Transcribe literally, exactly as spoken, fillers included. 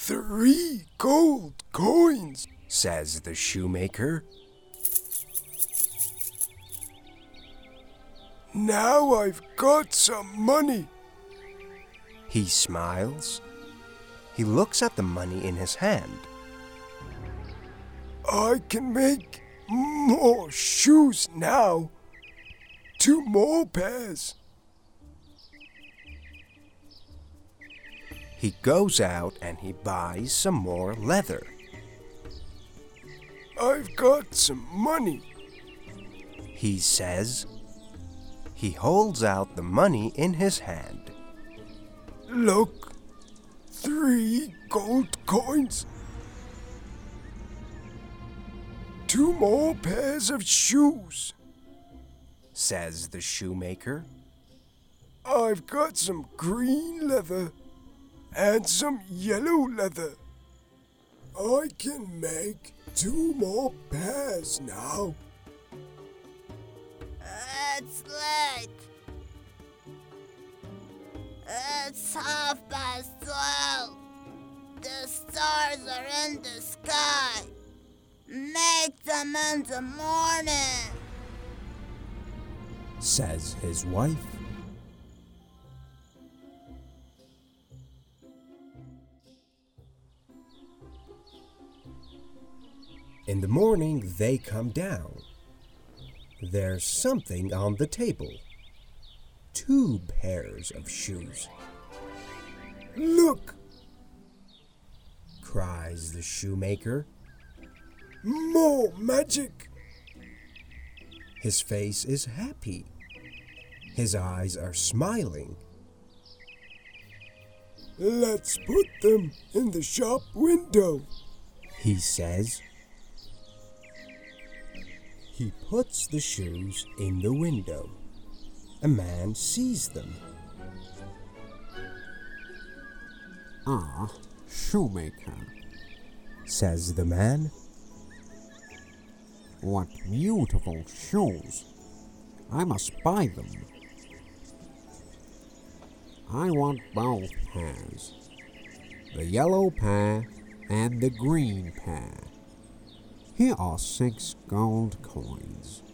Three gold coins, says the shoemaker. Now I've got some money. He smiles. He looks at the money in his hand. I can make more shoes now. Two more pairs. He goes out and he buys some more leather. I've got some money, he says. He holds out the money in his hand. Look, three gold coins. Two more pairs of shoes, says the shoemaker. I've got some green leather and some yellow leather. I can make two more pairs now. It's late. It's half past twelve. The stars are in the sky. Make them in the morning, says his wife. In the morning, they come down. There's something on the table. Two pairs of shoes. Look, cries the shoemaker. More magic. His face is happy. His eyes are smiling. Let's put them in the shop window, he says. He puts the shoes in the window. A man sees them. Ah, shoemaker, says the man. What beautiful shoes. I must buy them. I want both pairs, the yellow pair and the green pair. Here are six gold coins.